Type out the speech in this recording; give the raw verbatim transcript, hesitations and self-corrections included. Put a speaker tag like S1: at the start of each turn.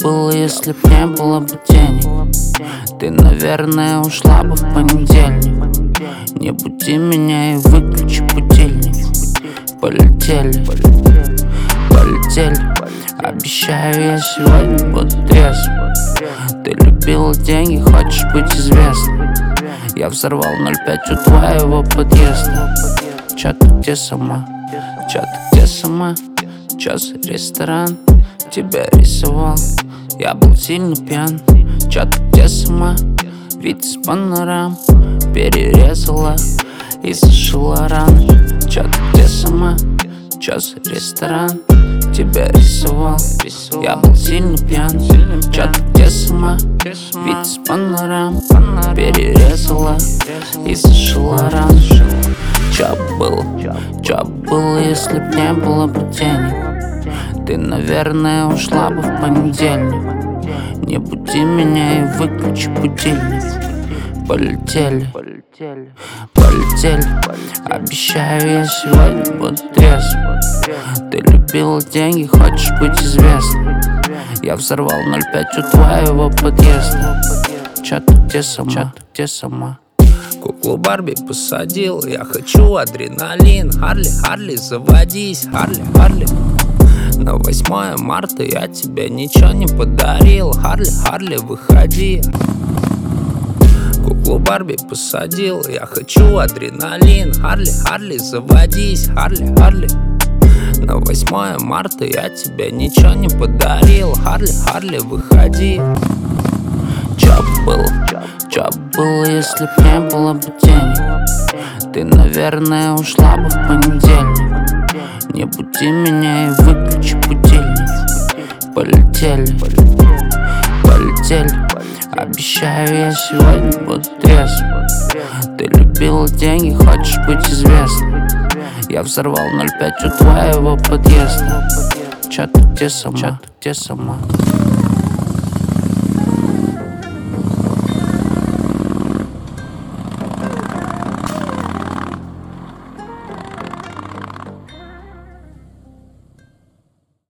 S1: было, если б не было бы денег? Ты, наверное, ушла бы в понедельник. Не буди меня и выключи будильник. Полетели, полетели. Обещаю, я сегодня буду трезв. Ты любила деньги, хочешь быть известной. Я взорвал ноль пять у твоего подъезда. Чё ты где сама? Чё ты где сама? Чё за ресторан? Тебя рисовал, я был сильно пьян. Чё ты где сама? Вид из панорам перерезала и зашила раны. Чё ты где сама? Чё за ресторан? Тебя рисовал, я был сильно пьян. Чё ты где сама? Вид из панорам перерезала и зашила раны. Чё было? Чё было, если б не было бы денег? Ты, наверное, ушла бы в понедельник. Не буди меня и выключи будильник. Полетели, полетели. Обещаю, я сегодня буду трезв. Ты любила деньги, хочешь быть известной. Я взорвал ноль пять у твоего подъезда. Чё ты где сама? Чё ты где сама?
S2: Куклу Барби посадил, я хочу адреналин. Харли, Харли, заводись, Харли, Харли. На восьмое марта я тебе ничего не подарил. Харли, Харли, выходи. Куклу Барби посадил, я хочу адреналин. Харли, Харли, заводись, Харли, Харли. На восьмое марта я тебе ничего не подарил. Харли, Харли, выходи.
S1: Чё было? Чё было, если б не было бы денег? Ты, наверное, ушла бы в понедельник. Не буди меня и выключи будильник. Полетели, полетели. Обещаю, я сегодня буду трезв. Ты любила деньги, хочешь быть известной. Я взорвал ноль пять у твоего подъезда. Чё ты где сама? Чё ты где сама?